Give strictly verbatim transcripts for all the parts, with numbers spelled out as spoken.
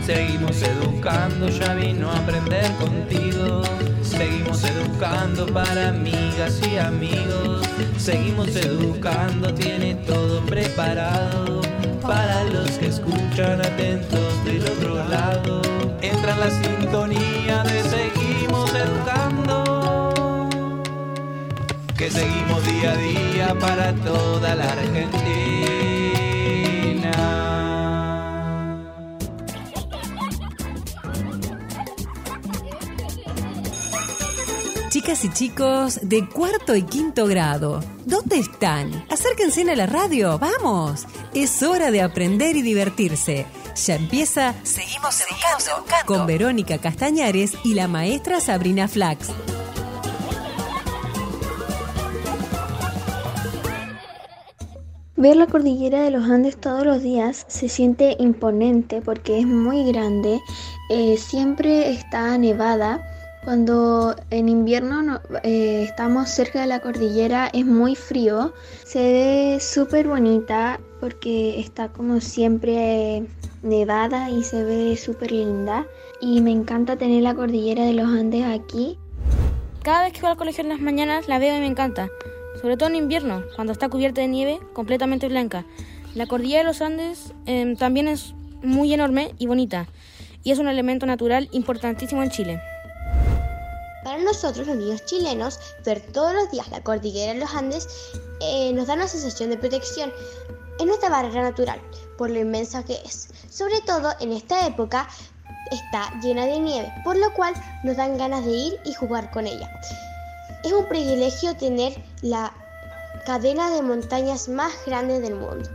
Seguimos educando, ya vino a aprender contigo. Seguimos educando para amigas y amigos. Seguimos educando, tiene todo preparado para los que escuchan atentos del otro lado. Entra en la sintonía de Seguimos Educando, que seguimos día a día para toda la Argentina. Chicas y chicos de cuarto y quinto grado, ¿dónde están? Acérquense a la radio, ¡vamos! Es hora de aprender y divertirse. Ya empieza Seguimos Educando con Verónica Castañares y la maestra Sabrina Flax. Ver la cordillera de los Andes todos los días se siente imponente porque es muy grande, eh, siempre está nevada. Cuando en invierno no, eh, estamos cerca de la cordillera es muy frío, se ve súper bonita porque está como siempre eh, nevada y se ve súper linda, y me encanta tener la cordillera de los Andes aquí. Cada vez que voy al colegio en las mañanas la veo y me encanta, sobre todo en invierno, cuando está cubierta de nieve completamente blanca. La cordillera de los Andes eh, también es muy enorme y bonita, y es un elemento natural importantísimo en Chile. Para nosotros, los niños chilenos, ver todos los días la cordillera de los Andes eh, nos da una sensación de protección. Es nuestra barrera natural, por lo inmensa que es. Sobre todo en esta época está llena de nieve, por lo cual nos dan ganas de ir y jugar con ella. Es un privilegio tener la cadena de montañas más grande del mundo.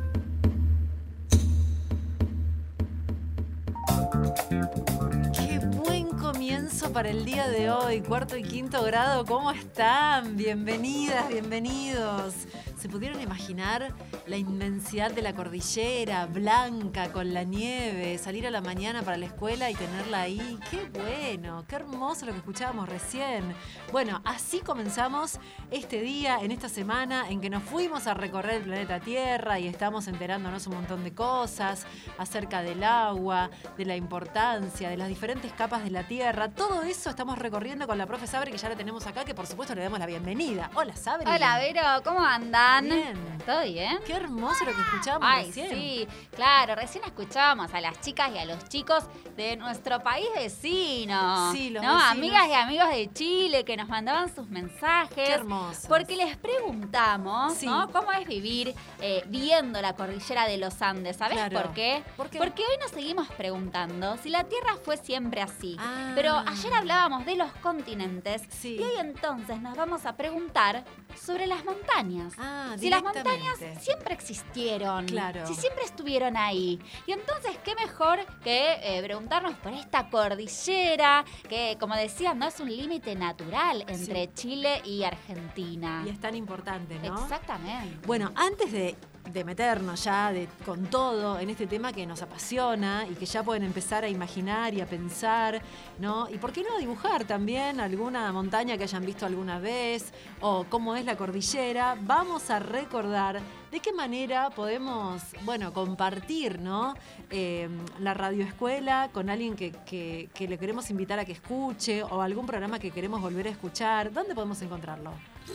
Para el día de hoy, cuarto y quinto grado, ¿cómo están? Bienvenidas, bienvenidos. ¿Se pudieron imaginar la inmensidad de la cordillera, blanca, con la nieve, salir a la mañana para la escuela y tenerla ahí? ¡Qué bueno! ¡Qué hermoso lo que escuchábamos recién! Bueno, así comenzamos este día, en esta semana, en que nos fuimos a recorrer el planeta Tierra y estamos enterándonos un montón de cosas acerca del agua, de la importancia, de las diferentes capas de la Tierra. Todo eso estamos recorriendo con la profe Sabri, que ya la tenemos acá, que por supuesto le damos la bienvenida. Hola, Sabri. Hola, Vero, ¿cómo andan? Bien. ¿Todo bien? Qué hermoso lo que escuchábamos Ay, recién. Sí, claro, recién escuchábamos a las chicas y a los chicos de nuestro país vecino. Sí, los ¿no? vecinos. Amigas y amigos de Chile que nos mandaban sus mensajes. Qué hermoso. Porque les preguntamos, sí. ¿no? ¿Cómo es vivir eh, viendo la cordillera de los Andes? ¿Sabés claro. por qué? ¿Por qué? Porque hoy nos seguimos preguntando si la Tierra fue siempre así. Ah. Pero ayer hablábamos de los continentes, sí. y hoy entonces nos vamos a preguntar sobre las montañas. Ah, si las montañas siempre existieron, claro. si siempre estuvieron ahí. Y entonces, ¿qué mejor que eh, preguntarnos por esta cordillera que, como decías, no es un límite natural entre sí. Chile y Argentina? Y es tan importante, ¿no? Exactamente. Bueno, antes de... de meternos ya de, con todo en este tema que nos apasiona y que ya pueden empezar a imaginar y a pensar, ¿no? Y por qué no dibujar también alguna montaña que hayan visto alguna vez o cómo es la cordillera. Vamos a recordar de qué manera podemos, bueno, compartir, ¿no? Eh, la radioescuela con alguien que, que, que le queremos invitar a que escuche o algún programa que queremos volver a escuchar. ¿Dónde podemos encontrarlo?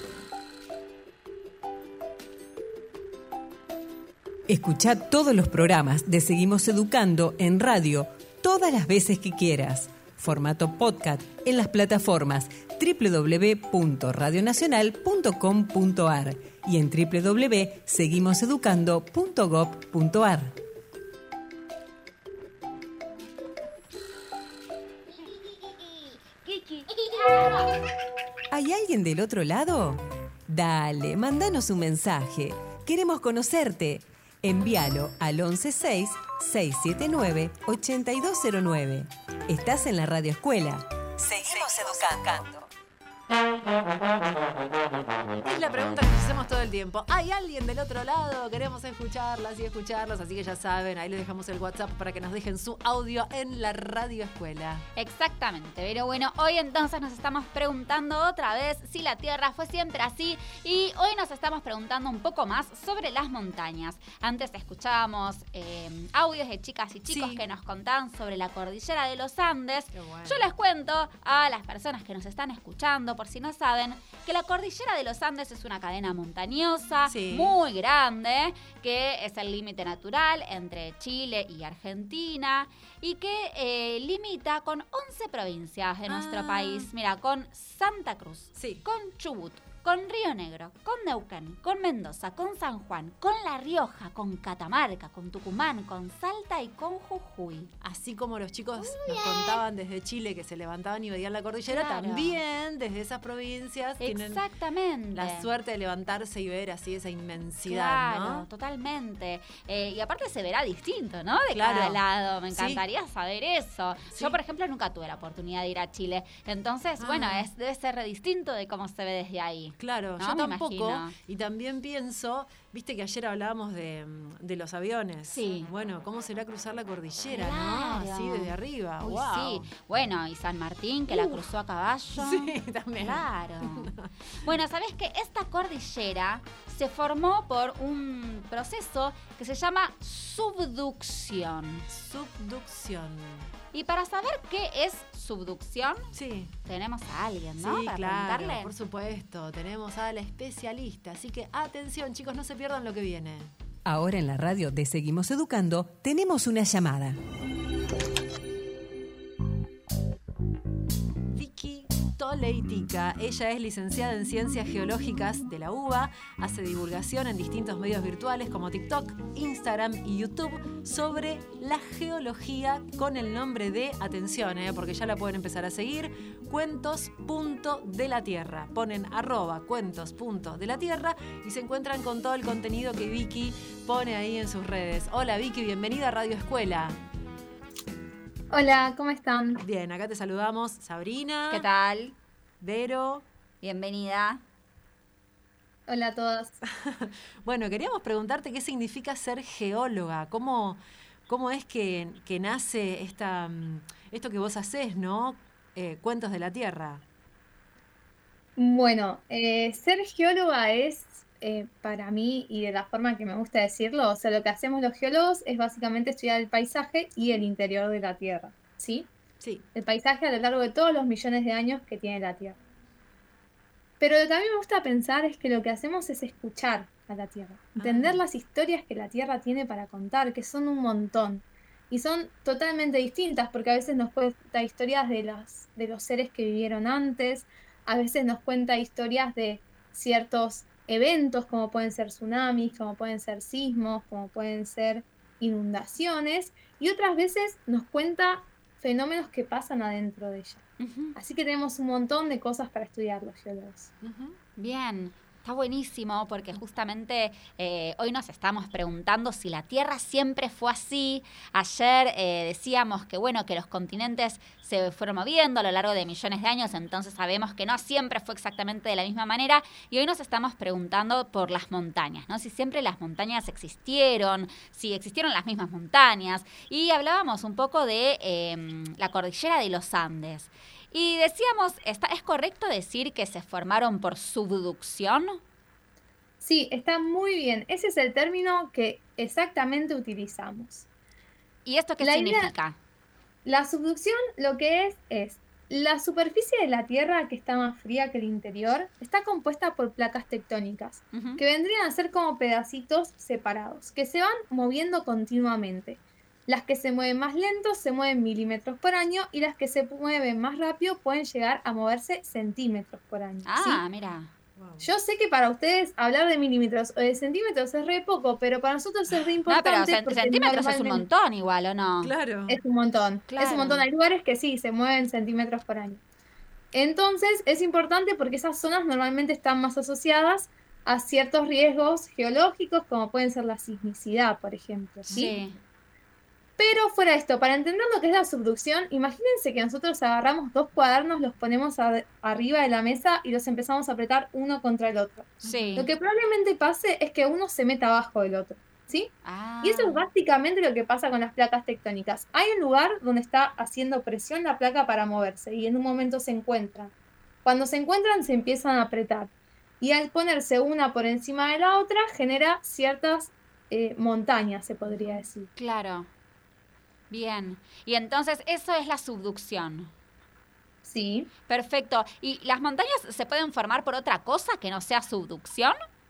Escuchá todos los programas de Seguimos Educando en radio todas las veces que quieras. Formato podcast en las plataformas doble u doble u doble u punto radio nacional punto com punto a r y en doble u doble u doble u punto seguimos educando punto gob punto a r. ¿Hay alguien del otro lado? Dale, mándanos un mensaje. Queremos conocerte. Envíalo al once seis, seis siete nueve, ocho dos cero nueve. Estás en la Radio Escuela. Seguimos educando. Es la pregunta que nos hacemos todo el tiempo. ¿Hay alguien del otro lado? Queremos escucharlas y escucharlos, así que ya saben, ahí les dejamos el WhatsApp para que nos dejen su audio en la Radio Escuela. Exactamente, pero bueno, hoy entonces nos estamos preguntando otra vez si la Tierra fue siempre así y hoy nos estamos preguntando un poco más sobre las montañas. Antes escuchábamos eh, audios de chicas y chicos sí. que nos contaban sobre la cordillera de los Andes. Qué bueno. Yo les cuento a las personas que nos están escuchando, por si no saben, que la cordillera de los Andes es una cadena montañosa sí. muy grande, que es el límite natural entre Chile y Argentina y que eh, limita con once provincias de nuestro ah. país. Mira, con Santa Cruz, sí. con Chubut, con Río Negro, con Neuquén, con Mendoza, con San Juan, con La Rioja, con Catamarca, con Tucumán, con Salta y con Jujuy. Así como los chicos Muy nos bien. contaban desde Chile que se levantaban y veían la cordillera, claro. también desde esas provincias Exactamente. tienen la suerte de levantarse y ver así esa inmensidad, claro, ¿no? Totalmente. Eh, y aparte se verá distinto, ¿no? De claro. cada lado. Me encantaría sí. saber eso. Sí. Yo, por ejemplo, nunca tuve la oportunidad de ir a Chile. Entonces, ah. bueno, es, debe ser re distinto de cómo se ve desde ahí. Claro, ¿no? yo tampoco. Y también pienso, viste que ayer hablábamos de, de los aviones. Sí. Bueno, ¿cómo será cruzar la cordillera, claro. no? Así desde arriba. Uy, wow. Sí. Bueno, y San Martín, que uh. la cruzó a caballo. Sí, también. Claro. Bueno, ¿sabés que esta cordillera se formó por un proceso que se llama subducción? Subducción. Y para saber qué es subducción, sí. tenemos a alguien, ¿no? Sí, para claro, preguntarle. Por supuesto, tenemos a la especialista. Así que atención, chicos, no se pierdan lo que viene. Ahora en la radio de Seguimos Educando tenemos una llamada. Vicky Toleitica. Ella es licenciada en Ciencias Geológicas de la UBA, hace divulgación en distintos medios virtuales como TikTok, Instagram y YouTube sobre la geología con el nombre de, atención, eh, porque ya la pueden empezar a seguir, cuentos punto de la tierra. Ponen arroba cuentos punto de la tierra y se encuentran con todo el contenido que Vicky pone ahí en sus redes. Hola Vicky, bienvenida a Radio Escuela. Hola, ¿cómo están? Bien, acá te saludamos Sabrina. ¿Qué tal? Vero. Bienvenida. Hola a todas. Bueno, queríamos preguntarte qué significa ser geóloga. ¿Cómo, cómo es que, que nace esta, esto que vos hacés, ¿no? Eh, Cuentos de la Tierra. Bueno, eh, ser geóloga es, eh, para mí, y de la forma que me gusta decirlo, o sea, lo que hacemos los geólogos es básicamente estudiar el paisaje y el interior de la Tierra, ¿sí? Sí. El paisaje a lo largo de todos los millones de años que tiene la Tierra. Pero lo que a mí me gusta pensar es que lo que hacemos es escuchar a la Tierra, entender ah. las historias que la Tierra tiene para contar, que son un montón. Y son totalmente distintas, porque a veces nos cuenta historias de los, de los seres que vivieron antes, a veces nos cuenta historias de ciertos eventos, como pueden ser tsunamis, como pueden ser sismos, como pueden ser inundaciones, y otras veces nos cuenta fenómenos que pasan adentro de ella. Uh-huh. Así que tenemos un montón de cosas para estudiar los geólogos. Uh-huh. Bien. Está buenísimo porque justamente eh, hoy nos estamos preguntando si la Tierra siempre fue así. Ayer eh, decíamos que bueno que los continentes se fueron moviendo a lo largo de millones de años, entonces sabemos que no siempre fue exactamente de la misma manera. Y hoy nos estamos preguntando por las montañas, ¿no? Si siempre las montañas existieron, si existieron las mismas montañas. Y hablábamos un poco de eh, la cordillera de los Andes. Y decíamos, ¿está, ¿es correcto decir que se formaron por subducción? Sí, está muy bien. Ese es el término que exactamente utilizamos. ¿Y esto qué la significa? Idea, la subducción lo que es, es la superficie de la Tierra, que está más fría que el interior, está compuesta por placas tectónicas, uh-huh. que vendrían a ser como pedacitos separados, que se van moviendo continuamente. Las que se mueven más lento se mueven milímetros por año y las que se mueven más rápido pueden llegar a moverse centímetros por año. Ah, ¿sí? mira. Yo sé que para ustedes hablar de milímetros o de centímetros es re poco, pero para nosotros es re importante. No, pero cent- centímetros es un montón igual, ¿o no? Claro. Es un montón. Claro. Es un montón. Hay lugares que sí, se mueven centímetros por año. Entonces, es importante porque esas zonas normalmente están más asociadas a ciertos riesgos geológicos, como pueden ser la sismicidad, por ejemplo. ¿sí? Sí. Pero fuera de esto, para entender lo que es la subducción, imagínense que nosotros agarramos dos cuadernos, los ponemos a- arriba de la mesa y los empezamos a apretar uno contra el otro. Sí. Lo que probablemente pase es que uno se meta abajo del otro, ¿sí? Ah. Y eso es básicamente lo que pasa con las placas tectónicas. Hay un lugar donde está haciendo presión la placa para moverse y en un momento se encuentran. Cuando se encuentran se empiezan a apretar. Y al ponerse una por encima de la otra genera ciertas eh, montañas, se podría decir. Claro. Bien. Y entonces eso es la subducción. Sí. Perfecto. ¿Y las montañas se pueden formar por otra cosa que no sea subducción?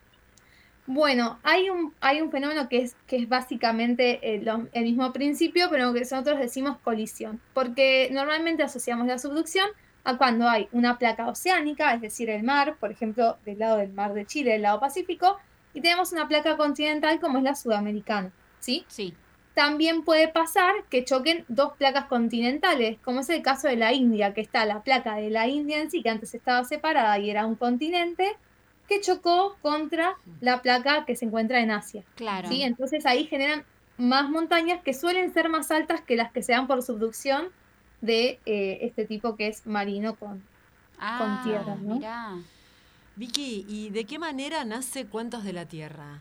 Bueno, hay un, hay un fenómeno que es, que es básicamente eh, lo- el mismo principio, pero que nosotros decimos colisión, porque normalmente asociamos la subducción a cuando hay una placa oceánica, es decir, el mar, por ejemplo, del lado del mar de Chile, del lado Pacífico, y tenemos una placa continental como es la sudamericana, ¿sí? Sí. También puede pasar que choquen dos placas continentales, como es el caso de la India, que está la placa de la India en sí, que antes estaba separada y era un continente, que chocó contra la placa que se encuentra en Asia. Claro. ¿Sí? Entonces ahí generan más montañas que suelen ser más altas que las que se dan por subducción de eh, este tipo que es marino con, Ah, con tierra, ¿no? mirá. Vicky, ¿y de qué manera nace Cuentos de la Tierra?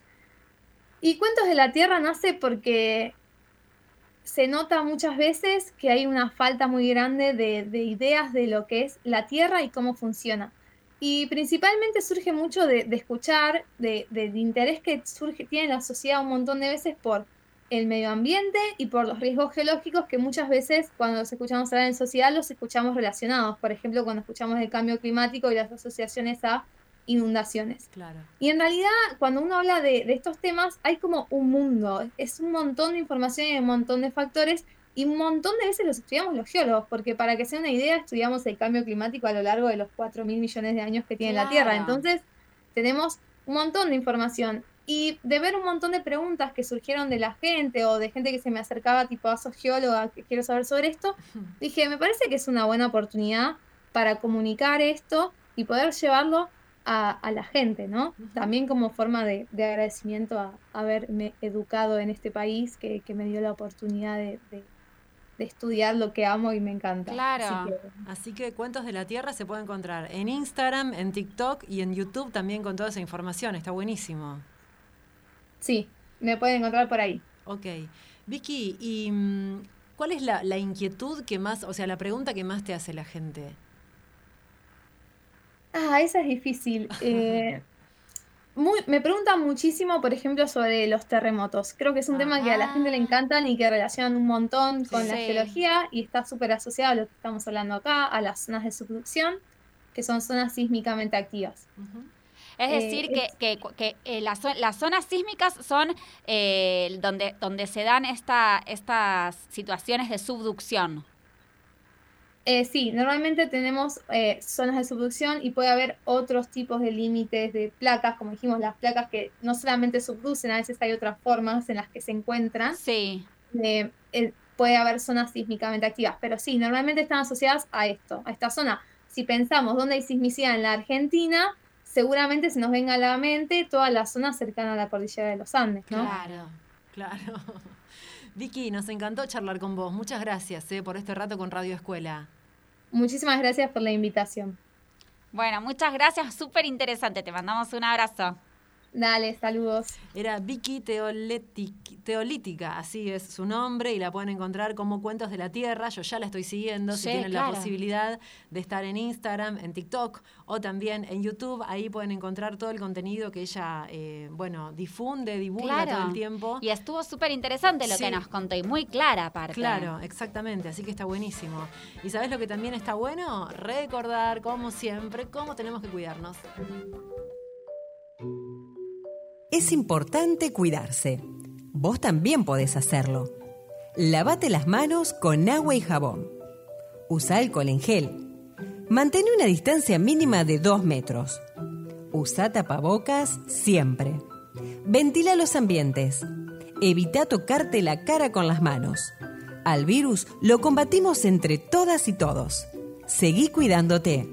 Y Cuentos de la Tierra nace porque se nota muchas veces que hay una falta muy grande de, de ideas de lo que es la Tierra y cómo funciona. Y principalmente surge mucho de, de escuchar, de, del interés que surge, tiene la sociedad un montón de veces por el medio ambiente y por los riesgos geológicos que muchas veces cuando los escuchamos hablar en sociedad los escuchamos relacionados. Por ejemplo, cuando escuchamos el cambio climático y las asociaciones a inundaciones. Claro. Y en realidad, cuando uno habla de, de estos temas, hay como un mundo, es un montón de información y un montón de factores, y un montón de veces los estudiamos los geólogos, porque para que sea una idea, estudiamos el cambio climático a lo largo de los cuatro mil millones de años que tiene la Tierra. Claro. Entonces, tenemos un montón de información. Y de ver un montón de preguntas que surgieron de la gente, o de gente que se me acercaba, tipo, a sos geóloga, que quiero saber sobre esto, dije, me parece que es una buena oportunidad para comunicar esto y poder llevarlo a, a la gente, ¿no? Ujú. También como forma de, de agradecimiento a, a haberme educado en este país que, que me dio la oportunidad de, de- de estudiar lo que amo y me encanta. Claro. Así que, Así que Cuentos de la Tierra se puede encontrar en Instagram, en TikTok y en YouTube también con toda esa información. Está buenísimo. sí, me pueden encontrar por ahí. Ok. Vicky, ¿y mm, cuál es la, la inquietud que más, o sea, la pregunta que más te hace la gente? Ah, esa es difícil. Eh, muy, me preguntan muchísimo, por ejemplo, sobre los terremotos. Creo que es un tema que a la gente le encantan y que relacionan un montón con la Sí. geología y está súper asociado a lo que estamos hablando acá, a las zonas de subducción, que son zonas sísmicamente activas. Ujú. Es Eh, decir, que, es- que, que, eh, las, zo- las zonas sísmicas son eh, donde, donde se dan esta, estas situaciones de subducción. Eh, sí, normalmente tenemos eh, zonas de subducción y puede haber otros tipos de límites de placas, como dijimos, las placas que no solamente subducen, a veces hay otras formas en las que se encuentran. Sí. eh, eh, puede haber zonas sísmicamente activas, pero sí, normalmente están asociadas a esto, a esta zona. Si pensamos dónde hay sismicidad en la Argentina, seguramente se nos venga a la mente toda la zona cercana a la cordillera de los Andes, ¿no? Claro. Claro. Vicky, nos encantó charlar con vos. Muchas gracias eh, por este rato con Radio Escuela. Muchísimas gracias por la invitación. Bueno, muchas gracias, súper interesante. Te mandamos un abrazo. Dale, saludos. Era Vicky Teoletic- Teolítica, así es su nombre, y la pueden encontrar como Cuentos de la Tierra. Yo ya la estoy siguiendo, si Sí, tienen claro. la posibilidad de estar en Instagram, en TikTok o también en YouTube. Ahí pueden encontrar todo el contenido que ella, eh, bueno, difunde, divulga Claro. todo el tiempo. Y estuvo súper interesante lo Sí. que nos contó y muy clara aparte. Claro, exactamente, así que está buenísimo. ¿Y sabes lo que también está bueno? Recordar, como siempre, cómo tenemos que cuidarnos. Es importante cuidarse. Vos también podés hacerlo. Lavate las manos con agua y jabón. Usa alcohol en gel. Mantén una distancia mínima de dos metros. Usa tapabocas siempre. Ventila los ambientes. Evita tocarte la cara con las manos. Al virus lo combatimos entre todas y todos. Seguí cuidándote.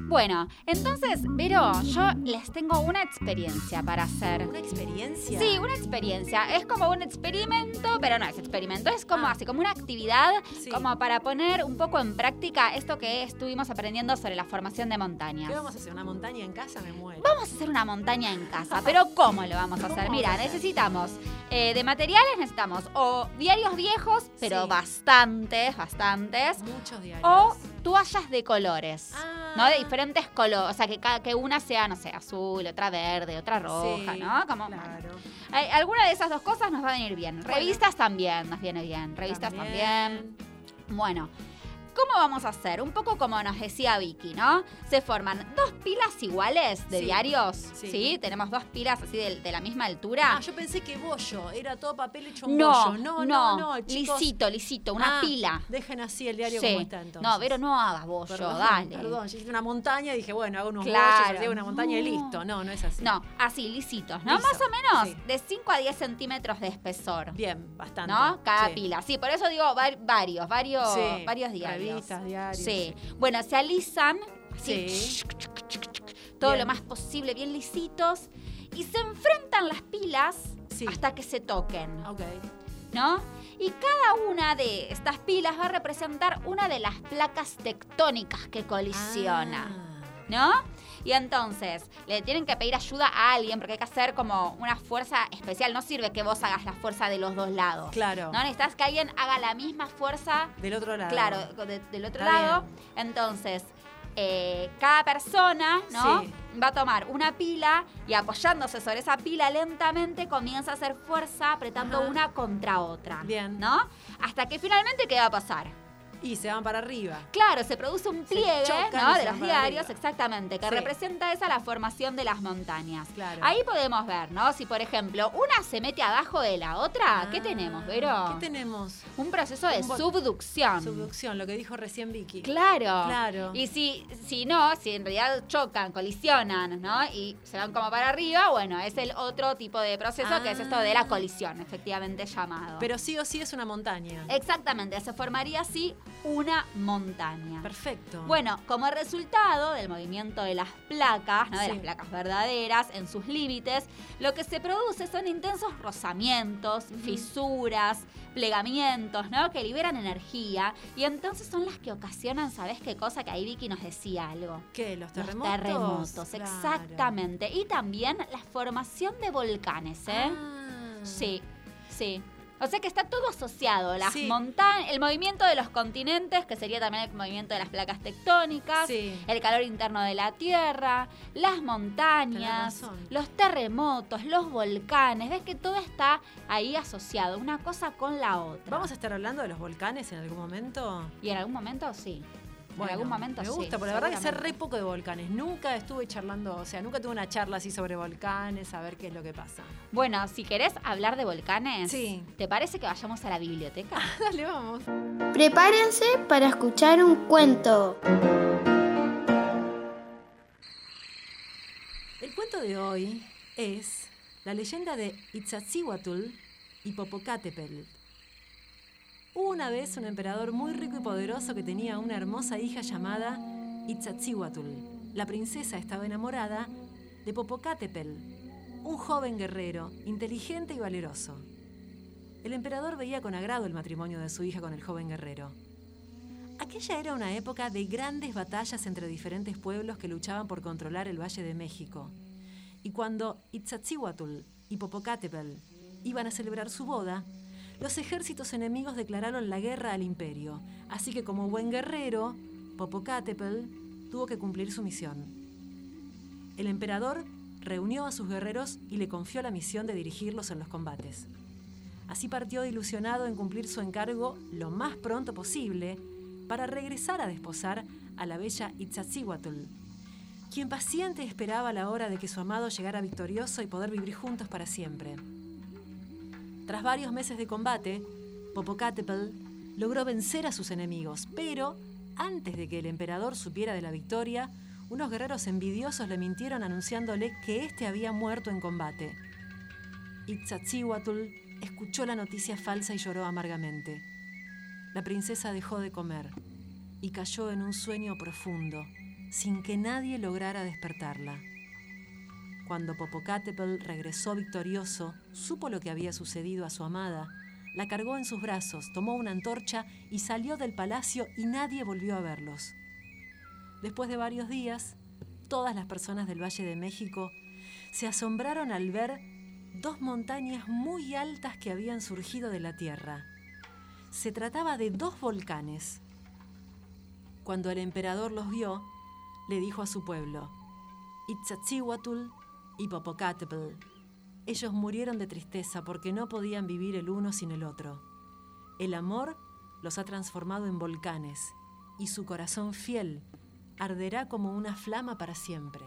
Bueno, entonces, Vero, yo les tengo una experiencia para hacer. ¿Una experiencia? Sí, una experiencia. Es como un experimento, pero no es experimento. Es como Ah. así, como una actividad, Sí. como para poner un poco en práctica esto que estuvimos aprendiendo sobre la formación de montañas. ¿Qué vamos a hacer? ¿Una montaña en casa? Me muero. Vamos a hacer una montaña en casa, pero ¿cómo lo vamos a hacer? ¿Cómo Mira, vamos a hacer? necesitamos eh, de materiales, necesitamos o diarios viejos, pero Sí. bastantes, bastantes, Muchos diarios. o toallas de colores, Ah. ¿no? De diferentes colores, o sea, que, cada, que una sea, no sé, azul, otra verde, otra roja, Sí, ¿no? Como, claro. eh, alguna de esas dos cosas nos va a venir bien. Revistas también nos viene bien, revistas también. Bueno, ¿cómo vamos a hacer? Un poco como nos decía Vicky, ¿no? Se forman dos pilas iguales de Sí. diarios, Sí. ¿sí? Tenemos dos pilas así de, de la misma altura. Ah, yo pensé que bollo, era todo papel hecho un no, bollo. No, no, no, no, chicos. lisito, lisito, una Ah, pila. Dejen así el diario Sí. como está entonces. No, pero no hagas bollo, Perdón, dale. Perdón, yo hice una montaña y dije, bueno, hago unos Claro. bollos, hago una montaña y No. listo. No, no es así. No, así, lisitos, ¿no? Liso, Más o menos sí. de cinco a diez centímetros de espesor. Bien, bastante. ¿No? Cada Sí. pila. Sí, por eso digo var- varios, varios, Sí, varios diarios. revistas, diarios, Sí. sí. Bueno, se alisan así, Sí. todo Bien. lo más posible, bien lisitos, y se enfrentan las pilas Sí. hasta que se toquen, Ok. ¿no? Y cada una de estas pilas va a representar una de las placas tectónicas que colisiona. Ah. ¿No? Y entonces, le tienen que pedir ayuda a alguien porque hay que hacer como una fuerza especial. No sirve que vos hagas la fuerza de los dos lados. Claro. ¿No? Necesitas que alguien haga la misma fuerza, Del otro lado. claro, de- del otro Está lado. Entonces, eh, cada persona, ¿no? Sí. Va a tomar una pila y apoyándose sobre esa pila lentamente comienza a hacer fuerza apretando Ajá. una contra otra. Bien. ¿No? Hasta que finalmente, ¿qué va a pasar? Y se van para arriba. Claro, se produce un pliegue, chocan ¿no? y se De van los para diarios, arriba. exactamente, que Sí. representa esa la formación de las montañas. Claro. Ahí podemos ver, ¿no? Si, por ejemplo, una se mete abajo de la otra, ¿qué Ah, tenemos, Vero? ¿Qué tenemos? Un proceso de Un bo- subducción. Subducción, lo que dijo recién Vicky. Claro. Claro. Y si, si no, si en realidad chocan, colisionan, ¿no? Y se van como para arriba, bueno, es el otro tipo de proceso que es esto de la Ah. colisión, efectivamente llamado. Pero sí o sí es una montaña. Exactamente, se formaría así una montaña. Perfecto. Bueno, como resultado del movimiento de las placas, ¿no? de Sí. las placas verdaderas en sus límites, lo que se produce son intensos rozamientos, fisuras, plegamientos, ¿no? Que liberan energía y entonces son las que ocasionan, ¿sabes qué cosa? Que ahí Vicky nos decía algo. ¿Qué? ¿Los Los terremotos? terremotos, Claro. exactamente. Y también la formación de volcanes, ¿eh? Ah. Sí, sí. O sea que está todo asociado, las Sí. montañas, el movimiento de los continentes, que sería también el movimiento de las placas tectónicas, Sí. el calor interno de la Tierra, las montañas, Tenés razón. los terremotos, los volcanes. Ves que todo está ahí asociado, una cosa con la otra. ¿Vamos a estar hablando de los volcanes en algún momento? Y en algún momento sí. Bueno, en algún momento me sí. gusta, porque la verdad que sé seguramente. re poco de volcanes. Nunca estuve charlando, o sea, nunca tuve una charla así sobre volcanes, a ver qué es lo que pasa. Bueno, si querés hablar de volcanes, Sí. ¿te parece que vayamos a la biblioteca? Dale, vamos. Prepárense para escuchar un cuento. El cuento de hoy es la leyenda de Iztaccíhuatl y Popocatépetl. Hubo una vez un emperador muy rico y poderoso que tenía una hermosa hija llamada Iztaccíhuatl. La princesa estaba enamorada de Popocatépetl, un joven guerrero, inteligente y valeroso. El emperador veía con agrado el matrimonio de su hija con el joven guerrero. Aquella era una época de grandes batallas entre diferentes pueblos que luchaban por controlar el Valle de México. Y cuando Iztaccíhuatl y Popocatépetl iban a celebrar su boda, los ejércitos enemigos declararon la guerra al imperio, así que como buen guerrero, Popocatépetl tuvo que cumplir su misión. El emperador reunió a sus guerreros y le confió la misión de dirigirlos en los combates. Así partió ilusionado en cumplir su encargo lo más pronto posible para regresar a desposar a la bella Iztaccíhuatl, quien paciente esperaba la hora de que su amado llegara victorioso y poder vivir juntos para siempre. Tras varios meses de combate, Popocatépetl logró vencer a sus enemigos, pero antes de que el emperador supiera de la victoria, unos guerreros envidiosos le mintieron anunciándole que éste había muerto en combate. Iztaccíhuatl escuchó la noticia falsa y lloró amargamente. La princesa dejó de comer y cayó en un sueño profundo, sin que nadie lograra despertarla. Cuando Popocatépetl regresó victorioso, supo lo que había sucedido a su amada, la cargó en sus brazos, tomó una antorcha y salió del palacio y nadie volvió a verlos. Después de varios días, todas las personas del Valle de México se asombraron al ver dos montañas muy altas que habían surgido de la tierra. Se trataba de dos volcanes. Cuando el emperador los vio, le dijo a su pueblo: Itzatzihuatl y Popocatépetl. Ellos murieron de tristeza porque no podían vivir el uno sin el otro. El amor los ha transformado en volcanes y su corazón fiel arderá como una flama para siempre.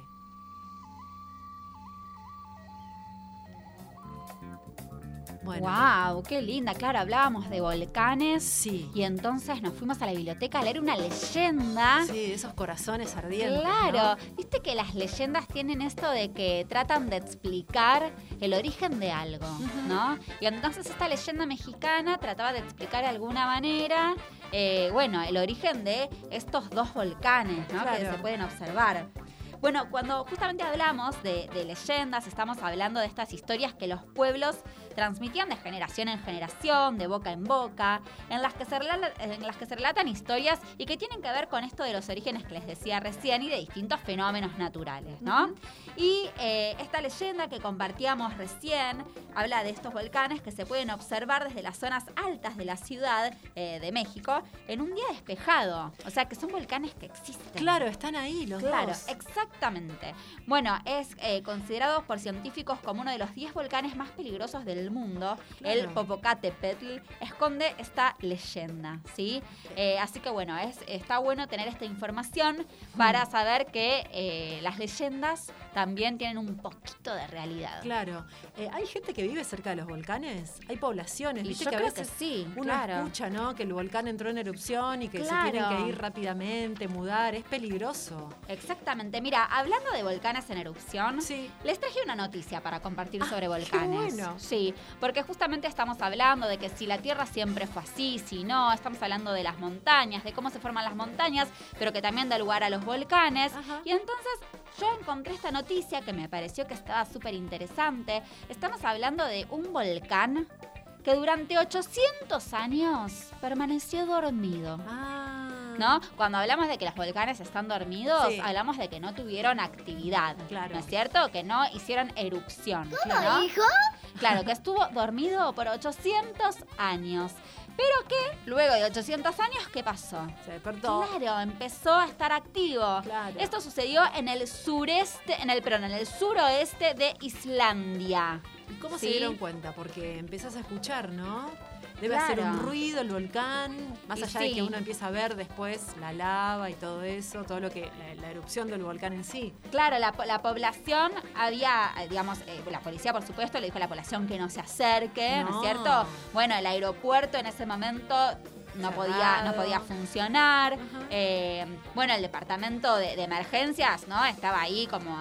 Bueno. ¡Wow! ¡Qué linda! Claro, hablábamos de volcanes. Sí. Y entonces nos fuimos a la biblioteca a leer una leyenda. Sí, esos corazones ardientes. Claro. ¿No? Viste que las leyendas tienen esto de que tratan de explicar el origen de algo, uh-huh. ¿no? Y entonces esta leyenda mexicana trataba de explicar de alguna manera, eh, bueno, el origen de estos dos volcanes, ¿no? Claro. Que se pueden observar. Bueno, cuando justamente hablamos de, de leyendas, estamos hablando de estas historias que los pueblos transmitían de generación en generación, de boca en boca, en las que se relatan, en las que se relatan historias y que tienen que ver con esto de los orígenes que les decía recién y de distintos fenómenos naturales, ¿no? Uh-huh. Y eh, esta leyenda que compartíamos recién habla de estos volcanes que se pueden observar desde las zonas altas de la ciudad eh, de México en un día despejado. O sea, que son volcanes que existen. Claro, están ahí los claro, dos. Claro, exactamente. Bueno, es eh, considerado por científicos como uno de los diez volcanes más peligrosos del mundo. Claro. El Popocatépetl esconde esta leyenda, ¿sí? Eh, así que bueno, es, está bueno tener esta información para saber que eh, las leyendas también tienen un poquito de realidad. Claro. Eh, ¿Hay gente que vive cerca de los volcanes? ¿Hay poblaciones? Y ¿Viste yo que a creo veces que sí, uno claro. escucha, ¿no? Que el volcán entró en erupción y que claro. se tienen que ir rápidamente, mudar. Es peligroso. Exactamente. Mira, hablando de volcanes en erupción, sí. les traje una noticia para compartir ah, sobre volcanes. Qué bueno. Sí, porque justamente estamos hablando de que si la Tierra siempre fue así, si no, estamos hablando de las montañas, de cómo se forman las montañas, pero que también da lugar a los volcanes. Ajá. Y entonces yo encontré esta noticia que me pareció que estaba súper interesante. Estamos hablando de un volcán que durante ochocientos años permaneció dormido. Ah. ¿No? Cuando hablamos de que los volcanes están dormidos, sí. hablamos de que no tuvieron actividad, claro. ¿no es cierto? Que no hicieron erupción. ¿Cómo ¿no? dijo? Claro, que estuvo dormido por ochocientos años. Pero que luego de ochocientos años, ¿qué pasó? Se despertó. Claro, empezó a estar activo. Claro. Esto sucedió en el sureste, en el, perdón, en el suroeste de Islandia. ¿Y cómo ¿Sí? se dieron cuenta? Porque empezás a escuchar, ¿no? Debe claro. hacer un ruido el volcán, más y allá sí. de que uno empieza a ver después la lava y todo eso, todo lo que la, la erupción del volcán en sí. Claro, la, la población había, digamos, eh, la policía por supuesto le dijo a la población que no se acerque, ¿no, ¿no es cierto? Bueno, el aeropuerto en ese momento no podía, no podía funcionar. Uh-huh. Eh, bueno, el departamento de, de emergencias, ¿no? Estaba ahí como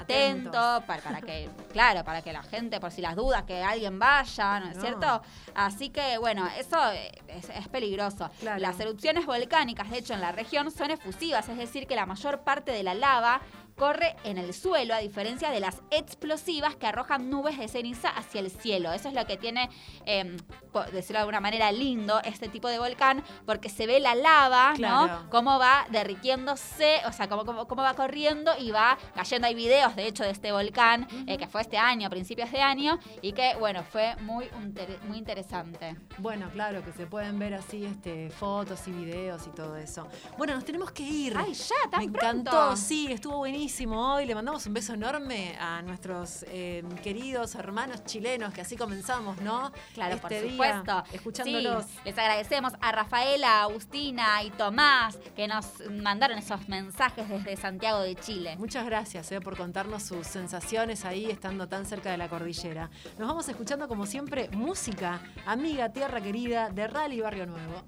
atento para, para que, claro, para que la gente, por si las dudas, que alguien vaya, ¿no es no. cierto? Así que, bueno, eso es, es peligroso. Claro. Las erupciones volcánicas, de hecho, en la región son efusivas, es decir, que la mayor parte de la lava corre en el suelo, a diferencia de las explosivas que arrojan nubes de ceniza hacia el cielo. Eso es lo que tiene, eh, por decirlo de alguna manera, lindo este tipo de volcán, porque se ve la lava, claro. ¿no? Cómo va derritiéndose, o sea, cómo, cómo, cómo va corriendo y va cayendo. Hay videos, de hecho, de este volcán, uh-huh. eh, que fue este año, a principios de año, y que, bueno, fue muy, muy interesante. Bueno, claro, que se pueden ver así este, fotos y videos y todo eso. Bueno, nos tenemos que ir. ¡Ay, ya, tan Me pronto! encantó, sí, estuvo buenísimo hoy. Le mandamos un beso enorme a nuestros eh, queridos hermanos chilenos, que así comenzamos, ¿no? Claro, este por día, supuesto. Escuchándolos. Sí, les agradecemos a Rafaela, Agustina y Tomás, que nos mandaron esos mensajes desde Santiago de Chile. Muchas gracias eh, por contarnos sus sensaciones ahí, estando tan cerca de la cordillera. Nos vamos escuchando, como siempre, música, amiga, tierra querida, de Rally Barrio Nuevo.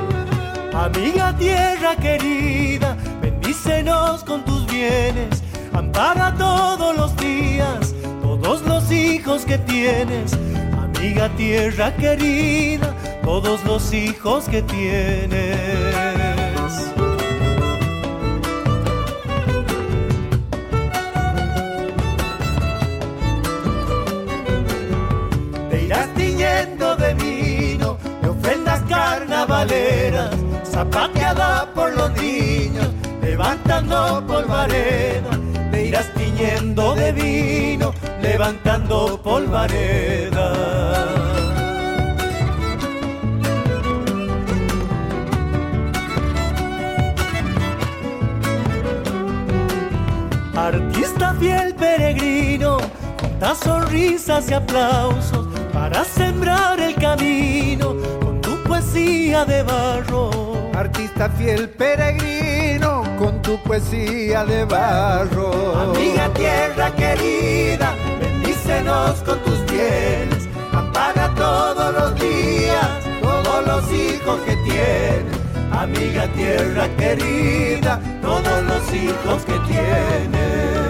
Amiga tierra querida, bendícenos con tus bienes, ampara todos los días, todos los hijos que tienes, amiga tierra querida, todos los hijos que tienes. Te irás tiñendo de vino, de ofrendas carnavaleras, zapateada por los niños, levantando polvareda. Te irás tiñendo de vino, levantando polvareda. Artista fiel peregrino, junta sonrisas y aplausos para sembrar el camino con tu poesía de barro. Artista fiel peregrino, con tu poesía de barro. Amiga tierra querida, bendícenos con tus bienes, ampara todos los días, todos los hijos que tienes. Amiga tierra querida, todos los hijos que tienes.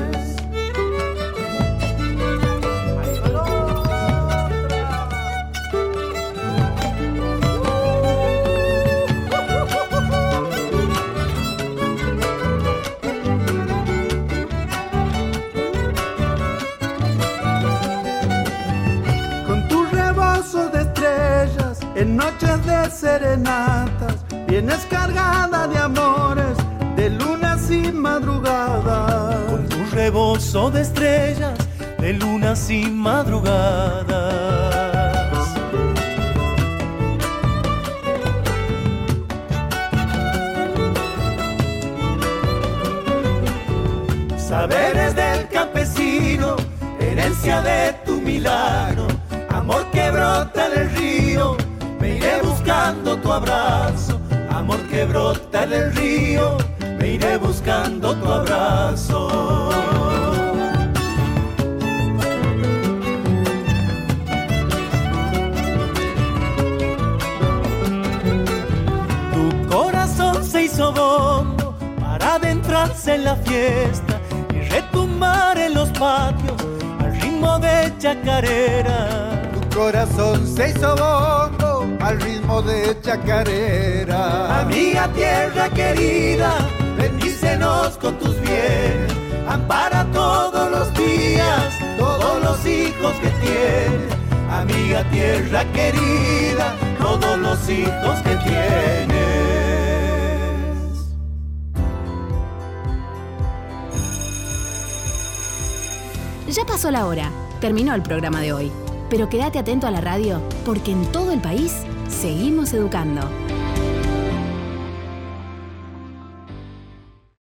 En noches de serenatas, vienes cargada de amores, de lunas y madrugadas. Con tu rebozo de estrellas, de lunas y madrugadas. Saberes del campesino, herencia de tu milagro, amor que brota en el río. Me iré buscando tu abrazo, amor que brota en el río. Me iré buscando tu abrazo. Tu corazón se hizo bombo para adentrarse en la fiesta y retumbar en los patios al ritmo de chacarera. Corazón se hizo bombo al ritmo de chacarera. Amiga tierra querida, bendícenos con tus bienes, ampara todos los días, todos los hijos que tienes. Amiga tierra querida, todos los hijos que tienes. Ya pasó la hora, terminó el programa de hoy. Pero quédate atento a la radio, porque en todo el país seguimos educando.